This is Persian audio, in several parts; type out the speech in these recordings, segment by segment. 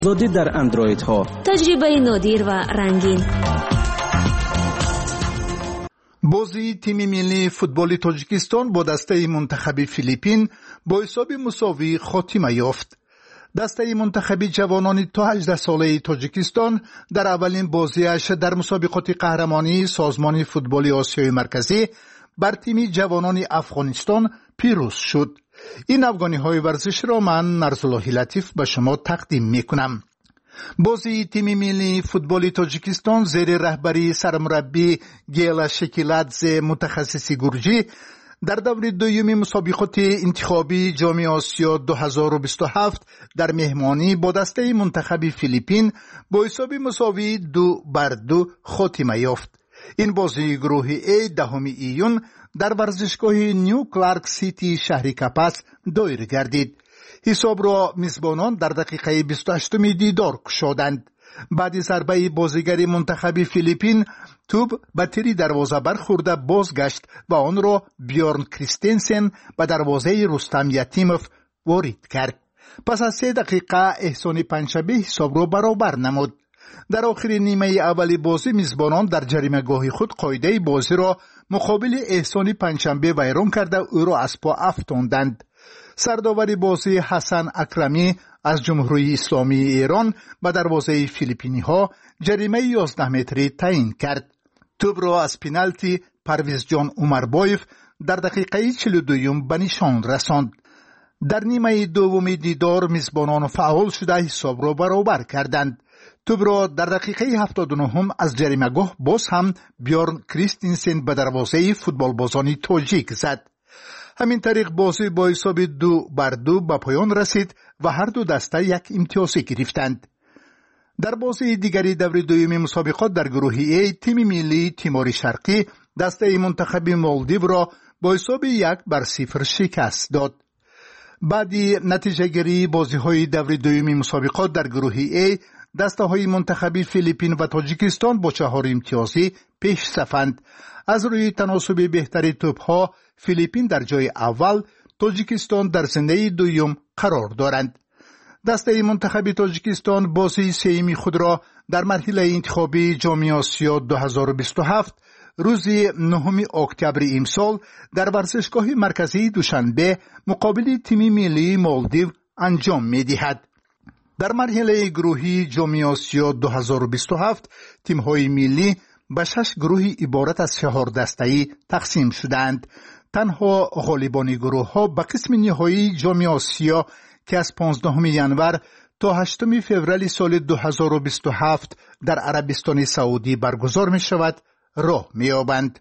زودی در اندروید ها. تجربه نادر و رنگین. بازی تیم ملی فوتبال تاجیکستان با دسته منتخب فیلیپین با حساب مساوی خاتمه یافت. دسته منتخب جوانان تا 18 ساله تاجیکستان در اولین بازیش در مسابقات قهرمانی سازمان فوتبال آسیای مرکزی بر تیم جوانان افغانستان پیروز شد. این افغانی‌های ورزش را من نرسالله لطیف به شما تقدیم می‌کنم. بازی تیم ملی فوتبال تاجیکستان زیر رهبری سرمربی گیلا شکیلادزه متخصص گرجی در دور دوم مسابقات انتخابی جام آسیا 2027 در مهمانی با دسته منتخب فیلیپین با حساب مساوی 2-2 خاتمه یافت. این بازی گروه A 10 ایون در ورزشگاه نیو کلارک سیتی شهر کپاس دایر گردید. حساب را میزبانان در دقیقه 28 دیدار کشادند. بعد ضربه بازیگر منتخب فیلیپین توپ به تیر دروازه برخورده بازگشت و آن را بیورن کریستنسن به دروازه رستم یتیموف وارد کرد. پس از 3 دقیقه احسان پنجشنبه حساب را برابر نمود. در آخر نیمه اول بازی میزبانان در جریمه‌گاه خود قاعده بازی را مقابل احسان پنجشنبه ویران کرده او را از پا افکندند. سرداور بازی حسن اکرمی از جمهوری اسلامی ایران به دروازه فیلیپینی ها جریمه 11 متری تعیین کرد. توپ را از پنالتی پرویز جان عمربایف در دقیقه 42 به نشان رساند. در نیمه دوم دیدار میزبانان فعال شده حساب را برابر کردند. توپ را در دقیقه 79 از جریمه‌گاه باز هم بیورن کریستنسن به دروازه فوتبالبازان تاجیک زد. همین طریق بازی با حساب 2-2 به پایان رسید و هر دو دسته یک امتیاز گرفتند. در بازی دیگری دور دوم مسابقات در گروه A تیم ملی تیمور شرقی دسته منتخب مالدیو را با حساب 1-0 شکست داد. بعد نتیجه گیری بازی های دور دوم مسابقات در گروه A دسته های منتخب فیلیپین و تاجیکستان با 4 امتیازی پیش صفند. از روی تناسب بهتری توپ ها فیلیپین در جای اول، تاجیکستان در زنده دوم قرار دارند. دسته منتخب تاجیکستان بازی سه‌م خود را در مرحله انتخابی جام آسیا 2027 روز 9 اکتبر امسال در ورزشگاه مرکزی دوشنبه مقابل تیم ملی مالدیو انجام می‌دهد. در مرحله گروهی جام آسیا 2027 تیم‌های ملی به 6 گروه عبارت از 4 دسته‌ای تقسیم شدند. تنها غالبان گروه ها به قسم نهایی جام آسیا که از 15 ینور تا 8 فوریه سال 2027 در عربستان سعودی برگزار می شود راه می یابند.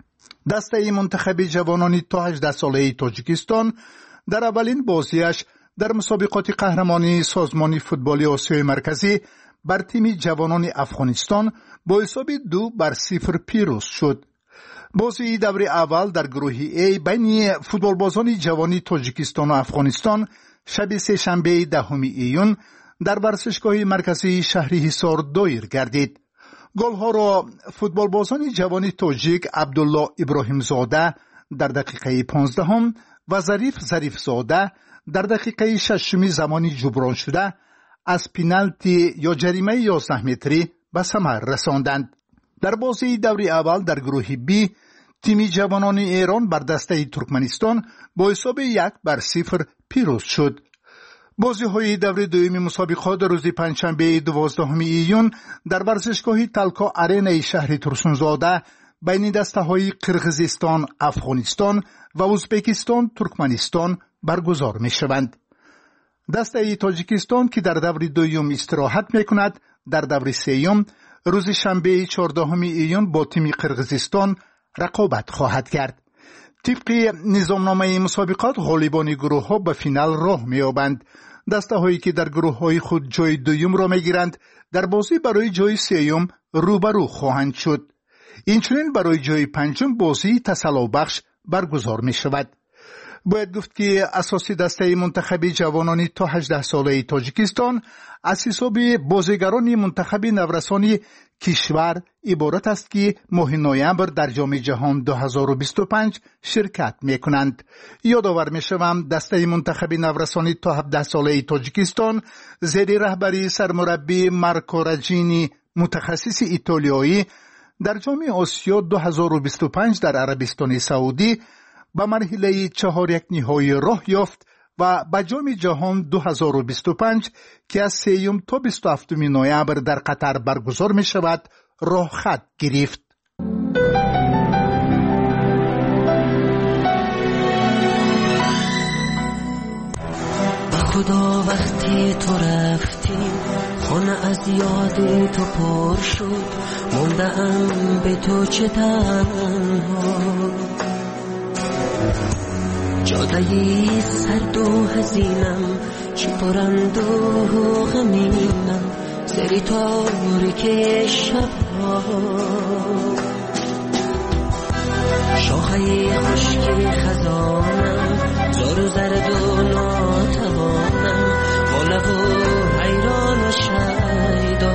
دسته منتخب جوانان تا 18 ساله تاجیکستان در اولین بازیش در مسابقات قهرمانی سازمان فوتبال آسیای مرکزی بر تیم جوانان افغانستان با حساب 2-0 پیروز شد. بازی دور اول در گروه A بین فوتبالبازان جوانی تاجیکستان و افغانستان شب سه‌شنبه 10 ایون در ورزشگاه مرکزی شهر حصار دایر گردید. گل‌ها را فوتبالبازان جوانی تاجیک عبدالله ابراهیم زاده در دقیقه 15 و ظریف زاده در دقیقه 6 زمانی جبران شده از پنالتی یا جریمه 11 متری به ثمر رساندند. در بازی دور اول در گروه B تیم جوانان ایران بر دسته ترکمنستان با حساب 1-0 پیروز شد. بازی های دور دوم مسابقات روز پنجشنبه 12 ایون در ورزشگاه تلکا آرنا شهر ترسونزاده بین دسته های قرقیزستان، افغانستان و ازبکستان ترکمنستان برگزار می شوند. دسته تاجیکستان که در دور دوم استراحت می کند در دور سوم روز شنبه 14 ایون با تیم قرقیزستان رقابت خواهد کرد. طبق نظامنامه مسابقات غالبان گروه ها به فینال راه می یابند. دسته هایی که در گروه های خود جای دوم را می گیرند در بازی برای جای سوم روبرو خواهند شد. اینچنین برای جای پنجم بازی تسلی بخش برگزار می شود. باید گفت که اساسی دسته منتخبی جوانان تا 18 ساله تاجیکستان از حساب بازیگران منتخب نورسانی کشور عبارت است که ماه نوامبر در جام جهان 2025 شرکت میکنند. یادآور میشوم دسته منتخب نورسانی تا 17 ساله تاجیکستان زیر رهبری سرمربی مارکو راجینی متخصص ایتالیایی در جام آسیا 2025 در عربستان سعودی به مرحله 4 نهایی راه یافت و به جام جهان 2025 که از 3 تا 27 نوامبر در قطر برگزار می شود راه خط گرفت. خدا وقتی تو رفتی خانه از یاد تو پر شد، موندم به تو چه تنها، جادهی سرد و حزینم چی پرند و غمینم سری تاریک شبها، شاخه خشک خزانم زار و زرد و ناتوانم با لب و حیران و شیدا،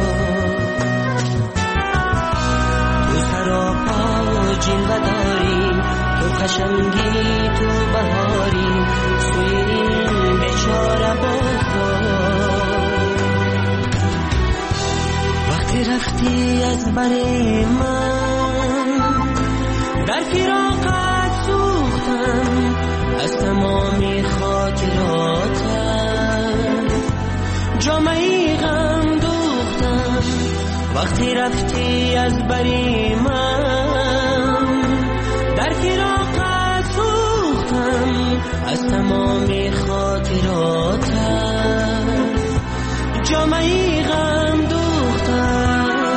تو سراپا جلوه داری، تو قشنگی، تو بهاری، سوی این بیچاره بازار. وقتی رفتی از بر من در فراقت سوختم، از تمامی خاطراتم جامعی غم دوختم. وقتی رفتی از بر من در فراقت سوختم، از تمامی خاطراتم جامعی غم دوختم.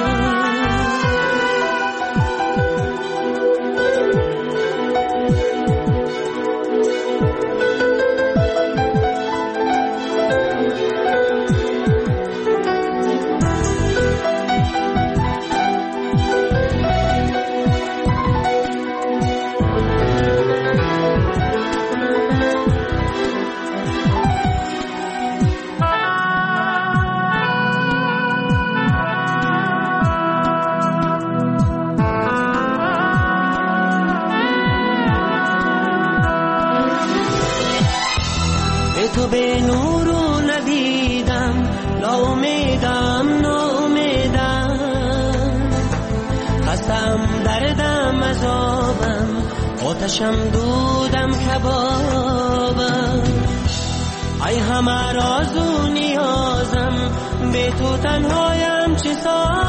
تو به نور و ندیدم، ناامیدم ناامیدم، خستم دردم عذابم، آتشم دودم کبابم، ای همه راز و نیازم، به تو تنهایم چه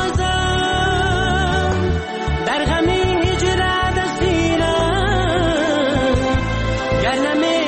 سازم، در غم هجرت اسیرم، گر نمی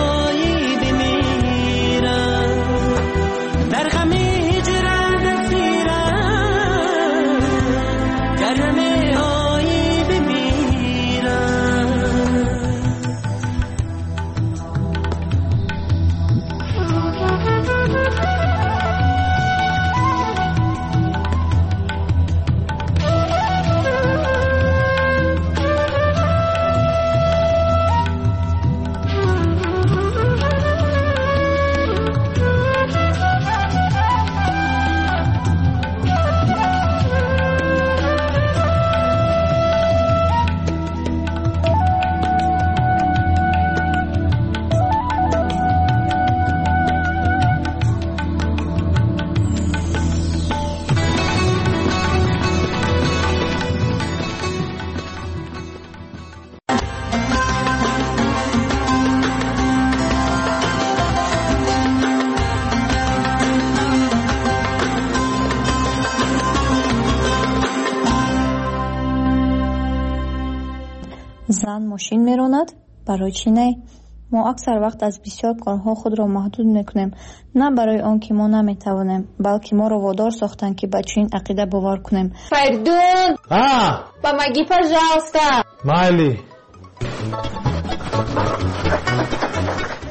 زن ماشین میراند؟ برای چی نه؟ ما اکثر وقت از بسیار کارها خود را محدود میکنیم، نه برای آن که ما نمیتوانیم، بلکه ما را وادار ساختن که به چنین عقیده باور کنیم. Perdón. Помоги, пожалуйста. Майли.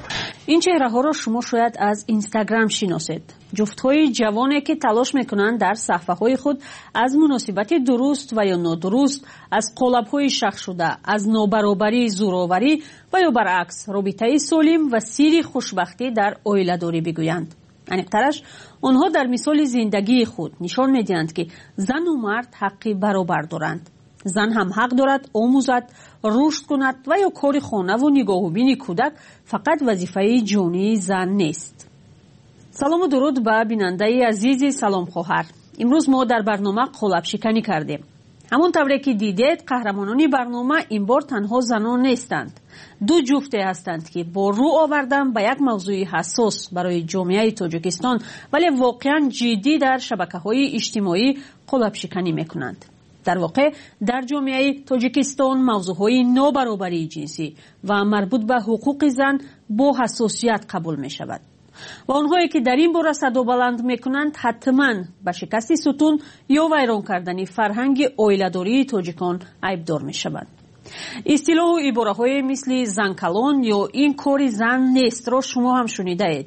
این چهره‌ها را شما شاید از اینستاگرام شناسید. جفت‌های جوانی که تلاش می‌کنند در صفحه‌های خود از مناسبت درست و یا نادرست، از قالب‌های شخص شده، از نابرابری، زورآوری و یا برعکس رابطه سالم و سیر خوشبختی در عائله‌داری بگویند. عمیق‌ترش آنها در مثال زندگی خود نشان می‌دهند که زن و مرد حقی برابر دارند. زن هم حق دارد آموزد، رشد کند و یا کار خانه و نگاه و بین کودک فقط وظیفه جانی زن نیست. سلام و درود به بیننده عزیز سلام خواهر. امروز ما در برنامه قالب شکنی کردیم. همون طوری که دیدید قهرمانان برنامه این بار تنها زنان نیستند. دو جفته هستند که با رو آوردن به یک موضوع حساس برای جامعه تاجیکستان ولی واقعا جدی در شبکه‌های اجتماعی قالب شکنی میکنند. در واقع در جامعه تاجیکستان موضوعهای نابرابری جنسی و مربوط به حقوق زن با حساسیت قبول می شود و آنهایی که در این باره صدا بلند می کنند حتما به شکست ستون یا ویران کردن فرهنگ عائله‌داری تاجیکان عیبدار می شوند. اصطلاح و عباره‌های مثل زن کلان یا این کار زن نیست را شما هم شنیده اید.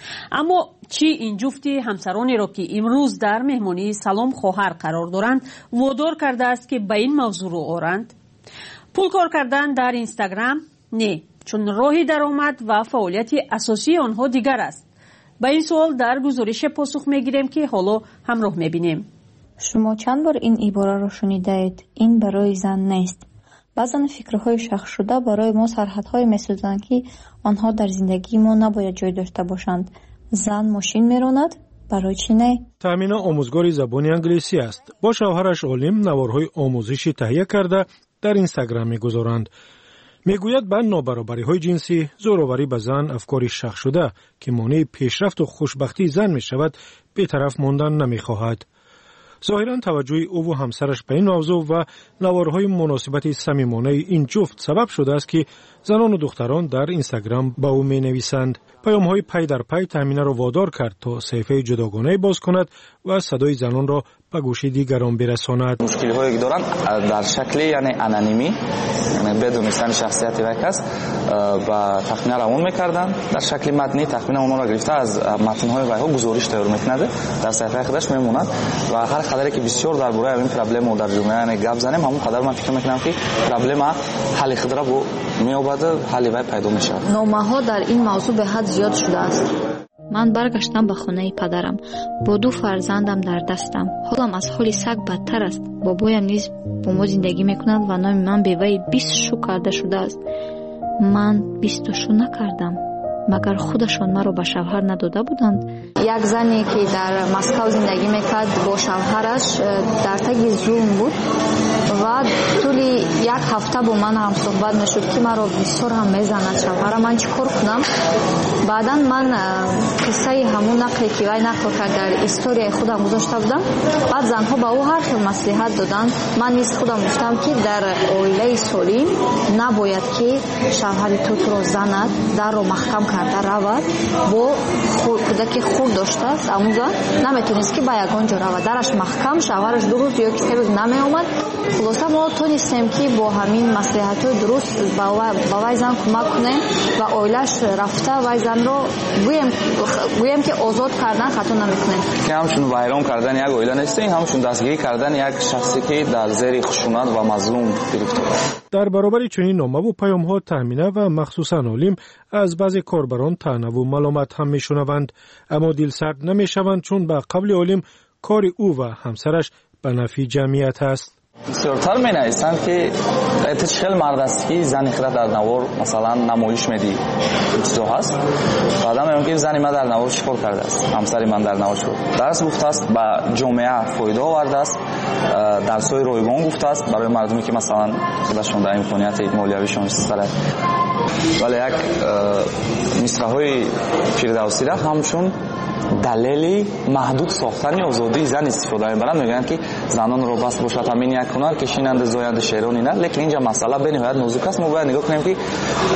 اما چی این جفتی همسرانی را که امروز در مهمانی سلام خواهر قرار دارند وادار کرده است که به این موضوع رو آورند؟ پول کار کردن در اینستاگرام؟ نه، چون راه درآمد و فعالیت اساسی آنها دیگر است. به این سوال در گزارش پاسخ میگیریم که حالا همراه میبینیم. شما چند بار این عباره را شنیده اید؟ این برای زن نیست. بعضن فکرهای شخص شده برای ما سرحدهای می‌سازند که آنها در زندگی ما نباید جای داشته باشند. زن ماشین میراند، برای چی نه؟ تامینه آموزگار زبان انگلیسی است. با شوهرش عالم نوارهای آموزشی تهیه کرده در اینستاگرام می‌گذارند. میگوید به نابرابری‌های جنسی، زورآوری به زن افکاری شخص شده که مانع پیشرفت و خوشبختی زن می‌شود، بی‌طرف ماندن نمی‌خواهد. ظاهراً توجه او و همسرش به این موضوع و نوارهای مناسبت صمیمانه این جفت سبب شده است که زنان و دختران در اینستاگرام به او می‌نویسند. پیام‌های پی در پی تامینه را وادار کرد تا صفحه جداگانه باز کند و صدای زنان را به گوش دیگران برساند. مشکل‌هایی که دارن در شکل یعنی انانیمی، یعنی بدون داشتن شخصیت یک کس و تخمینه روان می‌کردن در شکل متنی. تخمینه اونها را گرفته از متن‌های ویها گزارش تیار می‌کند، در صفحه خودش میموند و هر قدری که بسیار درباره این پرابلم در جامعه یعنی گپ زنیم، همون قدر من فکر می‌کنم که پرابلم حل خود را می‌یابد، حل وی پیدا می‌شود. نامه‌ها در این موضوع به حد زیاد شده است. من برگشتم به خانه پدرم با دو فرزندم در دستم. حالم از حال سگ بدتر است. بابایم نیز با ما زندگی میکند و نام من به وی 20 شو کرده شده است. من 20 شو نکردم. مگر خودشان مرا به شوهر نداده بودند؟ یک زنی که در مسکو زندگی میکرد با شوهرش در تگ ظلم بود و طولی یک هفته با من هم صحبت میشد که مرا بسیار هم میزند شوهرم. من چیکار کنم؟ بعدا من قصه همون نقلی که وی نقل کرد در استوری خودم گذاشته بودم. بعد زنها به او هر خیل مصلحت دادند. من نیز خودم گفتم که در عائله سالم نباید که شوهر تو را زند، در رو محکم کرده رود. با کودکی خود داشته است اما زن نمیتونست که به یگان جا رود، درش محکم، شوهرش 2 روز یا 3 روز نمی اومد. خلاصه ما تونستیم که با همین مصلحت‌های درست با وی زن کمک کنیم و عائله‌اش رفته وی زن رو گویم که آزاد کردن خطا نمیکنیم. که همچون ویران کردن یک عائله نیست، همچون دستگیری کردن یک شخصی که در زیر خشونت و مظلوم گرفتار. در برابر چنین نامه و پیام‌ها تامینه و مخصوصاً عالم از بعضی کاربران طعنه و ملامت هم میشنوند، اما دلسرد نمیشوند چون به قبل عالم کار او و همسرش به نفع جمعیت است. بسیارتر می نویسند که اتشکل مرد است که زنی خود در نوار مثلا نمایش میدی چیزا هست. بعدا میگم که زنی من در نوار چیکار کرده است، همسری من در نوار چیکار درس گفته است، به جامعه فایده آورده است، درس‌های رایگان گفته است برای مردمی که مثلا خودشون در امکانیت مالیویشون استفاده. ولی یک مصرع‌های فردوسی را همچون دلیلی محدود ساختن آزادی زن استفاده می‌برند. میگن که زنان رو بس باشد همین یک هنر که شیننده زاینده شعرانی نه، لیکن اینجا مسئله به نهایت نازک است. ما باید نگاه کنیم که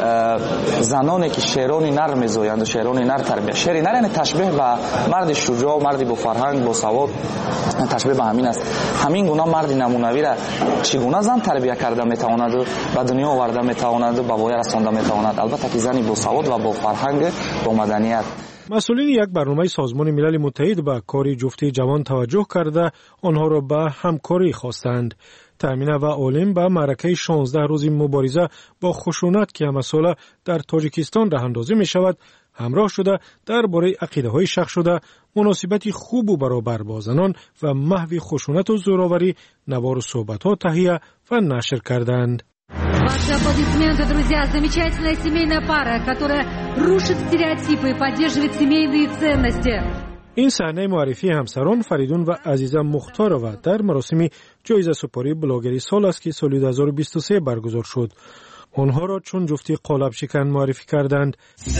زنانی که شعرانی نر می‌زایند و شعرانی نر تربیت، شعری نر یعنی تشبیه به مرد شجاع، مردی با فرهنگ، با سواد، تشبیه به همین است. همین گونه مرد نمونوی را چگونه زن تربیت کرده میتواند و به دنیا آورده میتواند و به وای رسانده میتواند. البته که زنی با سواد و با فرهنگ، با مدنیت. مسئولین یک برنامه سازمان ملل متحد به کار جفتی جوان توجه کرده آنها را به همکاری خواستند. تامینه و عالم به معرکه 16 روزی مبارزه با خشونت که مسئله در تاجیکستان راه اندازی می شود همراه شده درباره عقیده‌های شخص شده مناسبتی خوب و برابر با زنان و محو خشونت و زوراوری نوار و صحبت‌ها تهیه و نشر کردند. Ваши аплодисменты, друзья, замечательная семейная пара, которая рушит стереотипы и поддерживает семейные ценности. این صحنه معرفی همسران فریدون و عزیزه مختارова در مراسم جایزه سپاری بلاگری سال است که سال 2023 برگزار شد. آنها را چون جفتی قالب شکن معرفی کردند.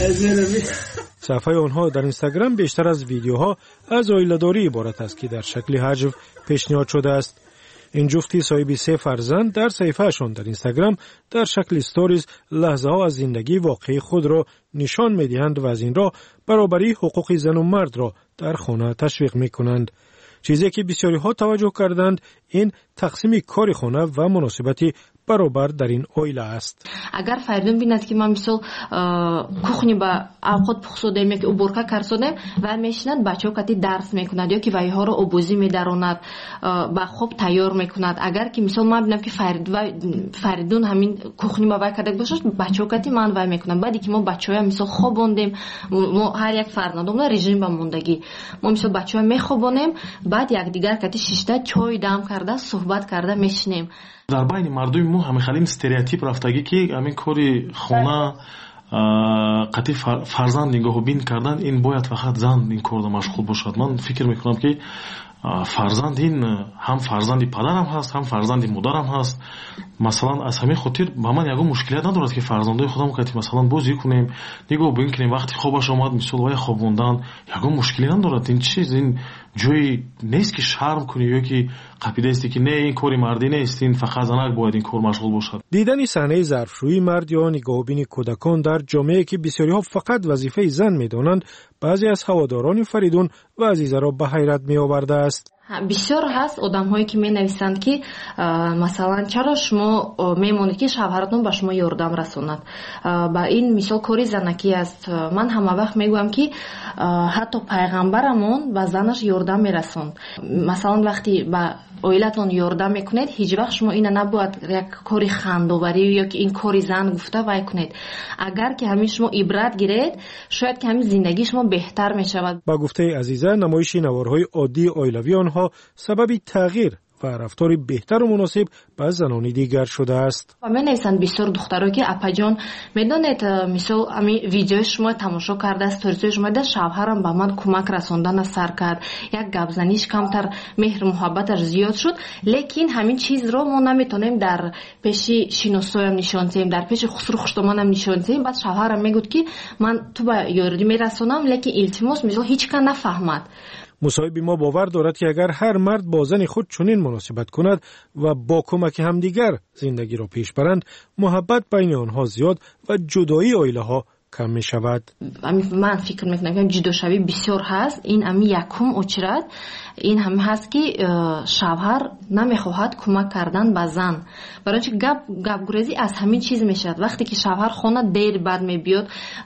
صفحه آنها در اینستاگرام بیشتر از ویدیوها از عائله‌داری عبارت است که در شکل حجو پیشنهاد شده است. این جفتی صاحب 3 فرزند در صفحه‌شان در اینستاگرام در شکل استوریز لحظه‌ها از زندگی واقعی خود را نشان می‌دهند و از این راه برابری حقوق زن و مرد را در خانه تشویق می‌کنند. چیزی که بسیاری‌ها توجه کردند این تقسیم کار خانه و مناسبتی برابر در این عائله است. اگر فریدون بیند که من مثلا کухни با اوقات پخسودیم یا که уборка کردیم و میشیند بچه‌ها کتی درس میکند یا که وایها رو آبوزی میدراند با خوب تیار میکند. اگر که مثلا من ببینم که فریدون همین کухни با وای کرده باشه بچه‌ها کتی من وای میکنم. بعدی که ما بچه‌ها مثلا خوابوندیم ما هر یک فرزندمون رژیم با موندگی ما مثلا بچه‌ها میخوابونیم بعد یک دیگر کتی شیشته چای دم کرده صحبت کرده میشینیم. در بین مردم ما همه خیلی استریوتیپ رفتگی که همین کاری خونه قطعی فرزند نگاه بین کردن این باید فقط زن این کار مشغول باشد. من فکر میکنم که فرزند این هم فرزندی پدرم هست هم فرزندی مادرم هست. مثلا از همین خاطر با من یگو مشکلیت ندارد که فرزندای خودم که مثلا بازی کنیم نگاه بین کنیم وقتی خوابش آمد مثلا وای خوابوندن یگو مشکلی ندارد. این چیز این جوی نیست که شرم کنی یا که قاعده است که نه این کاری مردی نیست این فقط زنک باید این کار مشغول باشد. دیدن صحنه ظرفشویی مرد یا نگاهبین کودکان در جامعه که بسیاری‌ها فقط وظیفه زن می‌دانند بعضی از هواداران فریدون و عزیزه را به حیرت می‌آورده است. بسیار هست آدم‌هایی که می‌نویسند که مثلا چرا شما می‌مونید که شوهرتون به شما یاردم رساند. با این مثال کاری زنکی است. من همه وقت میگم که حتی پیغمبرمون به زنش یاردم میرسوند. مثلا وقتی به عائلتون یاردم میکنید هیچ وقت شما اینا نباید یک کاری خندوبری یا که این کاری زن گفته وای کنید. اگر که همین شما عبرت گیرید شاید که همین زندگی شما بهتر میشود. با گفته عزیزه نمایش نوارهای عادی عائلوی آنها سببی تغییر و رفتاری بهتر و مناسب با زنان دیگر شده است. و من نویسند بسیار دخترها که اپا جان میدونید مثلا همین ویدیو شما تماشا کرده استوری شما ده شوهرم به من کمک رساندن سر کرد یک گپ زنیش کمتر مهر محبتش زیاد شد لیکن همین چیز رو ما نمیتونیم در پیش شینوسویم نشان دهیم در پیش خسرو خشتمانم نشان دهیم. بعد شوهرم میگفت که من تو با یاردی میرسونم لیکن التماس مثلا هیچ کس نفهمد. مصاحب ما باور دارد که اگر هر مرد با زن خود چنین مناسبت کند و با کمک همدیگر زندگی را پیش برند محبت بین آنها زیاد و جدایی عائله ها کم می شود. من فکر میکنم که جداشوی بسیار هست. این امی یکم اچرد این هم هست که شوهر نمیخواهد کمک کردن به زن. برای اینکه گپ گریزی از همین چیز میشد. وقتی که شوهر خانه دیر بعد میبیاد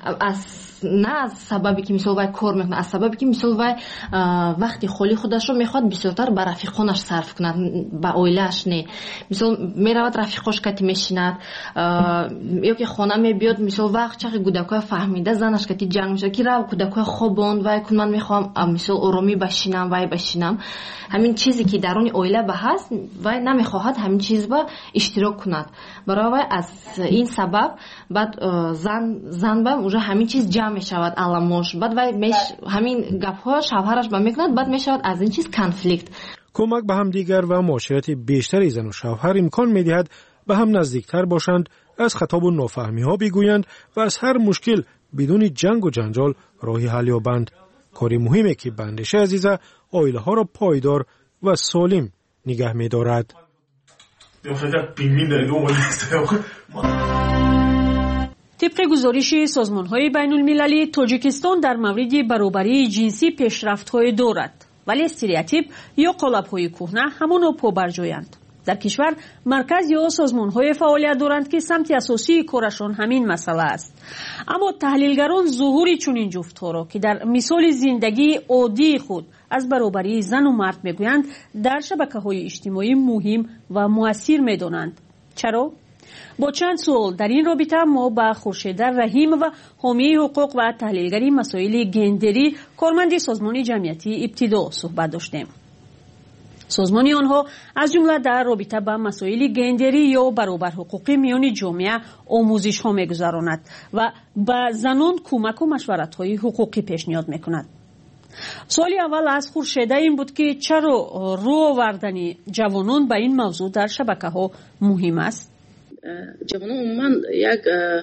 نه از سببی که مثلا وای کار میکنه از سببی که مثلا وای وقتی خالی خودش رو میخواد بسیارتر به رفیقانش صرف کند به عائله‌اش نه. مثلا میرود رفیقاش کتی میشیند یا که خانه میبیاد مثلا وقت چقدر کودکای فهمیده زنش کتی جنگ میشه که رو کودکای خوابوند وای کن من میخوام مثلا آرامی بشینم وای بشینم. همین چیزی که درون عائله به هست وای نمیخواهد همین چیز با اشتراک کند. برای از این سبب بعد زن با اونجا همین چیز جمع میشود علامش بعد وای همین گپ‌ها شوهرش با میکند بعد میشود از این چیز کنفلیکت. کمک به هم دیگر و معاشرت بیشتری زن و شوهر امکان میدهد به هم نزدیکتر باشند از خطاب و نافهمی ها بگویند و از هر مشکل بدون جنگ و جنجال راهی حل یابند. کاری مهمه که بندش عزیزه آیله ها را پایدار و سالم نگه می دارد. طبق گزارش سازمان‌های بین‌المللی، تاجیکستان در مورد برابری جنسی پیشرفت‌های دارد، ولی استریوتیپ یا قالب‌های کهنه همانو پابرجایند. در کشور مرکز یا سازمان‌های فعالیت دارند که سمت اساسی کارشان همین مسئله است. اما تحلیلگران ظهور چنین جفت‌ها را که در مثال زندگی عادی خود از برابری زن و مرد میگویند در شبکه‌های اجتماعی مهم و مؤثر می‌دانند. چرا؟ با چند سوال در این رابطه ما با خورشید رحیم و حامی حقوق و تحلیلگری مسائل گندری کارمند سازمان جمعیتی ابتدا صحبت داشتیم. سازمان آنها از جمله در رابطه با مسائل گندری یا برابر حقوقی میان جامعه آموزش ها میگذراند و به زنان کمک و مشورت های حقوقی پیشنهاد میکند. سوال اول از خورشید این بود که چرا رو آوردن جوانان به این موضوع در شبکه ها مهم است؟ جوانان عموما یک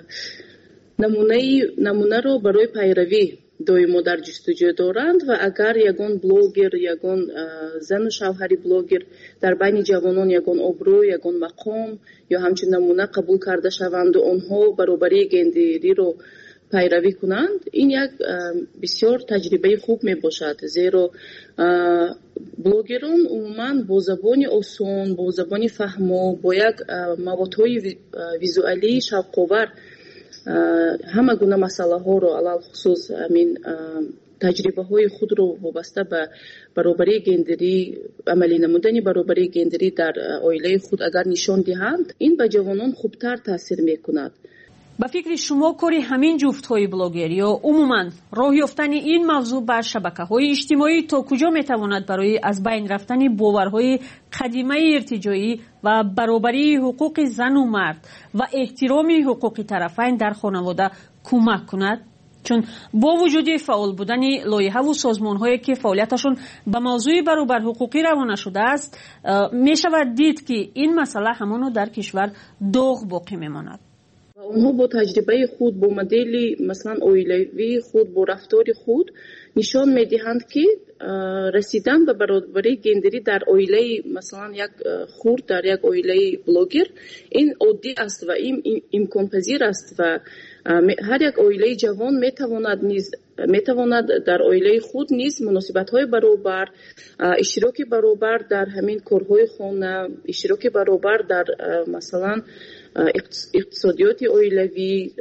نمونه رو برای پیروی دائما در جستجو دارند و اگر یگان بلوگر، یگان زن و شوهری بلوگر در بین جوانان یگان ابرو، یگان مقام یا همچنین نمونه قبول کرده شوند و آنها برابری گندری رو پیروی کنند، این یک بسیار تجربه خوب می باشد، زیرا بلوگران عموما با زبان آسان، با زبان فهمو، با یک موادهای ویزوالی شوق‌آور همه گونه مسئله ها رو علل خصوص همین تجربه های خود رو وابسته به برابری گندری، عملی نمودن برابری گندری در عائله خود اگر نشان دهند، این به جوانان خوبتر تاثیر میکند. به فکر شما کاری همین جفت‌های بلاگر یا عموماً راه یافتن این موضوع بر شبکه‌های اجتماعی تا کجا میتواند برای از بین رفتن باورهای قدیمی ارتجاعی و برابری حقوق زن و مرد و احترام حقوق طرفین در خانواده کمک کند؟ چون با وجود فعال بودن لایحه و سازمان‌هایی که فعالیتشون به موضوع برابر حقوقی روانه شده است، میشود دید که این مسئله همانو در کشور داغ باقی میماند. اونها با تجربه خود، با مدل مثلا عائلوی خود، با رفتار خود نشان میدهند که رسیدن به برابری گندری در عائله مثلا یک خرد، در یک عائله بلوگر، این عادی است و این امکان پذیر است و هر یک عائله جوان میتواند در عائله خود نیز مناسبت‌های برابر، اشتراک برابر در همین کارهای خانه، اشتراک برابر در مثلا اقتصادیات عائلوی،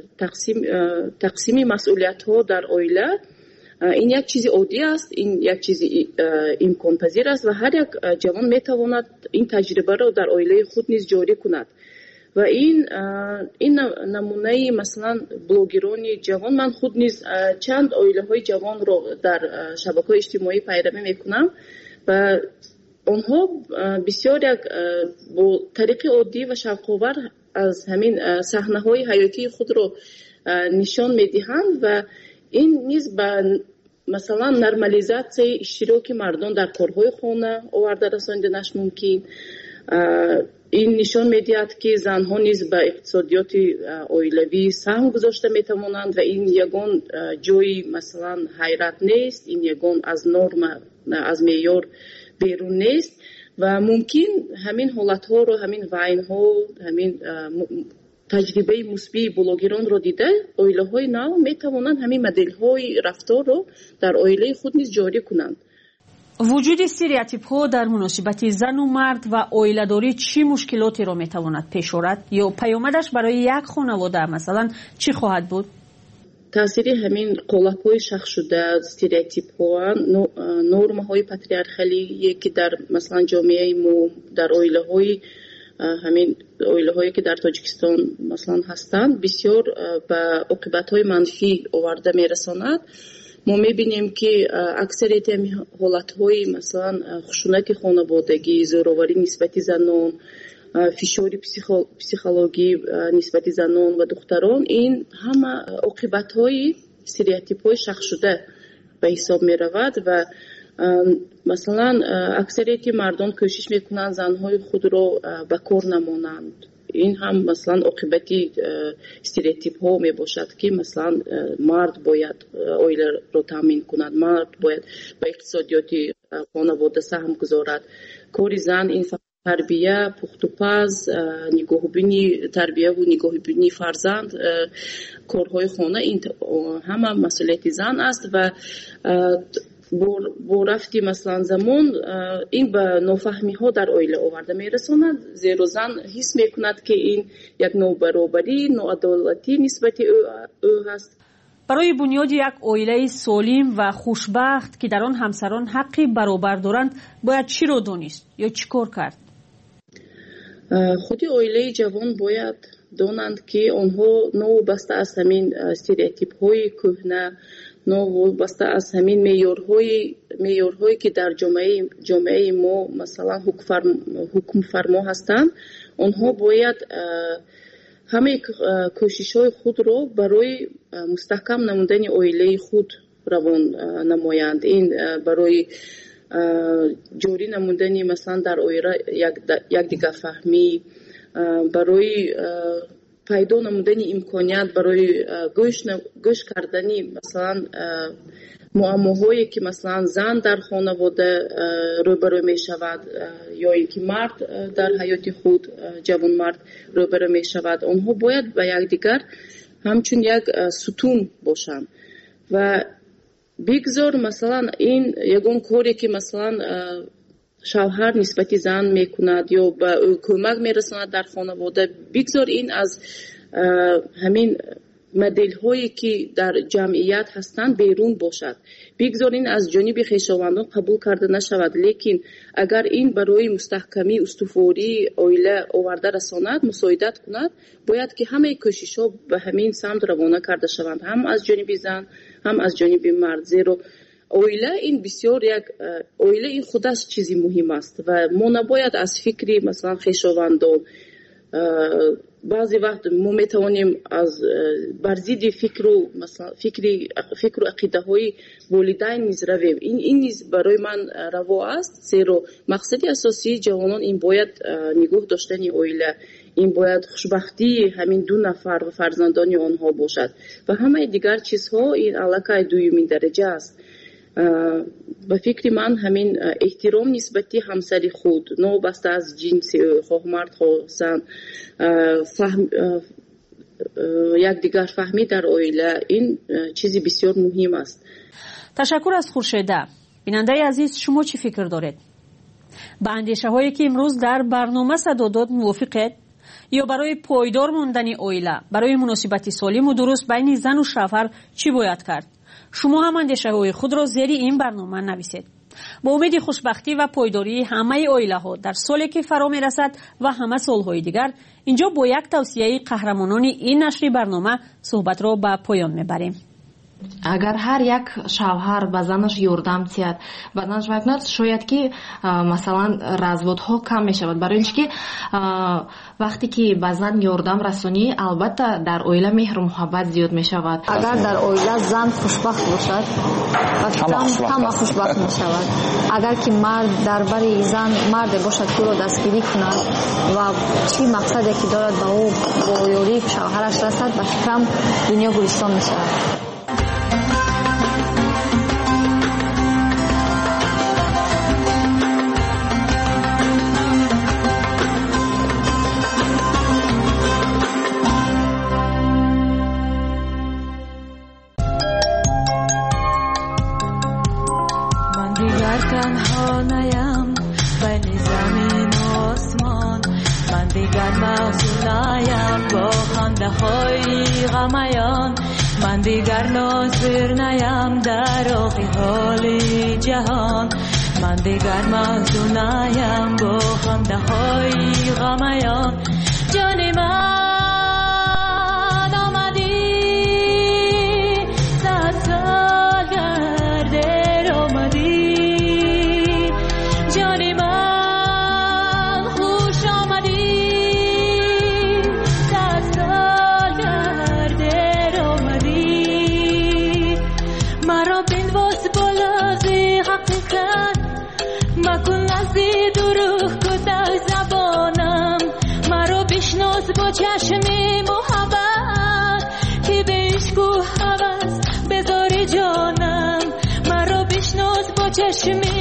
تقسیم مسئولیت‌ها در عائله، این یک چیز عادی است، این یک چیز امکان پذیر است و هر یک جوان میتواند این تجربه را در عائله خود نیز جاری کند. و این نمونه مثلا بلوگران جوان، من خود نیز چند عائله‌های جوان را در شبکه‌های اجتماعی پیروی میکنم و آنها بسیار یک با طریق عادی و شوق‌آور از همین صحنه‌های حیاتی خود را نشان میدهند و این نیز به مثلا نرمالیزاسیای اشتراک مردان در کارهای خانه آورده رساندنش ممکن. این نشان میدهد که زنها نیز به اقتصادیات عائلوی سهم گذاشته میتوانند و این یگان جای مثلا حیرت نیست، این یگان از نرم، از معیار بیرون نیست و ممکن همین حالتها رو، همین وینها، همین تجربه مثبت بلوگران رو دیده عائله‌های نو میتوانند همین مدل‌های رفتار رو در عائله خود نیز جاری کنند. وجود استریوتیپ‌ها در مناسبت زن و مرد و عائله‌داری چه مشکلاتی را میتواند پیش آورد یا پیامدش برای یک خانواده مثلا چی خواهد بود؟ تاثیر همین قالب‌های شخص شده، استریوتیپ‌ها، نرم‌های پاتریارخالی که در مثلا جامعه ما، در عائله‌های همین عائله‌هایی که در تاجیکستان مثلا هستند، بسیار به عاقبت‌های منفی آورده میرساند. ما میبینیم که اکثریت حالت‌های مثلا خشونت خانوادگی، زوراوری نسبت زنان، فشار پسیخولوژی نسبت زنان و دختران، این همه عاقبت‌های استریوتیپ‌های شخص شده به حساب می‌رود و مثلا اکثریت مردان کوشش میکنند زنهای خود را به کار نمانند. این هم مثلا عاقبتی استریوتیپ ها می باشد که مثلا مرد باید اویله رو تامین کند، مرد باید به اقتصادیات خانواده سهم گذارد. کاری زن این تربیه، پخت و پز، نگاهبینی تربیه و نگاهبینی فرزند، کارهای خانه، این همه مسئولیت زن است و با رفتی مثلا زمان این به نافهمی ها در عائله آورده میرساند، زیرا زن حس میکند که این یک نابرابری، ناعدالتی نسبت او هست. برای بنیاد یک عائله سالم و خوشبخت که در آن همسران حقی برابر دارند باید چی را دانست یا چی کار کرد؟ خودی عائله جوان باید دانند که آنها نوابسته از همین استریوتیپ های کهنه، نوابسته از همین معیارهایی که در جامعه ما مثلا حکم فرما هستند، آنها باید همه کوشش های خود را برای مستحکم نمودن عائله خود روان نمایند. این برای جوری نمودن مثلا در عائله یک دیگر فهمی، برای پیدا نمودن امکانیت برای گوش کردنی مثلا معماهایی که مثلا زن در خانواده روبرو می شود یا اینکه مرد در حیات خود، جوان مرد روبرو می شود، آنها باید به یکدیگر همچون یک ستون باشند و بگذار مثلا این یگان کاری که مثلا شوهر نسبت زن میکند یا به او کمک میرساند در خانواده، بگذار این از همین مدل هایی که در جمعیت هستند بیرون باشد، بگذار این از جانب خویشاوندان قبول کرده نشود. لیکن اگر این برای مستحکمی استواری عائله آورده رساند، مساعدت کند، باید که همه کوشش ها به همین سمت روانه کرده شوند، هم از جانب زن هم از جانب مرد. زیرا عائله این بسیار یک عائله این خودش چیزی مهم است و ما نباید از فکری مثلا خویشاوندان بعضی وقت ما میتوانیم از برزید فکر و عقیده های والدین نیز رویم. این نیز برای من روا است، زیرا مقصد اساسی جوانان این باید نگاه داشتن عائله، این باید خوشبختی همین دو نفر و فرزندان آنها باشد و همه دیگر چیزها این علاقه دومین درجه است. به فکر من همین احترام نسبتی همسری خود، نوبسته از جنس خواه مرد خواه زن، یک دیگر فهمی در عائله، این چیزی بسیار مهم است. تشکر از خورشیده. بیننده عزیز، شما چی فکر دارید؟ با اندیشه هایی که امروز در برنامه صدا داد موافقید؟ یا برای پایدار موندن عائله، برای مناسبت سالم و درست بین زن و شوهر چی باید کرد؟ شما هم اندیشه های خود را زیر این برنامه نویسید. با امید خوشبختی و پایداری همه عائله ها در سالی که فرا می رسد و همه سالهای دیگر، اینجا با یک توصیه قهرمانان این نشر برنامه صحبت را به پایان می بریم. اگر هر یک شوهر به زنش یاردم تید و زنش بکند، شاید که مثلا разводها کم می شود، برای اینکه وقتی که به زن یاردم رسانی البته در عائله مهر و محبت زیاد می شود. اگر در عائله زن خوشبخت باشد همه خوشبخت می شود. اگر که مرد در بری زن مرد باشد که را دستگیری کند و چی مقصدی که دارد به او با یاری شوهرش رسد، به فکرم دنیا گلستان می شود. من دیگر ناظر نیم در آخی حالی جهان، من دیگر محزون نیم با خنده های غمیان. جان من آمدی صد سال گردر آمدی، جان من خوش آمدی صد سال گردر آمدی. مرا بنواز بالازی حقیقت مکن نزدی دروغ کده زبانم، مرا بشناس چشمی محبت که بهش کو هوس بذاری جانم مرا بشناس با چشمی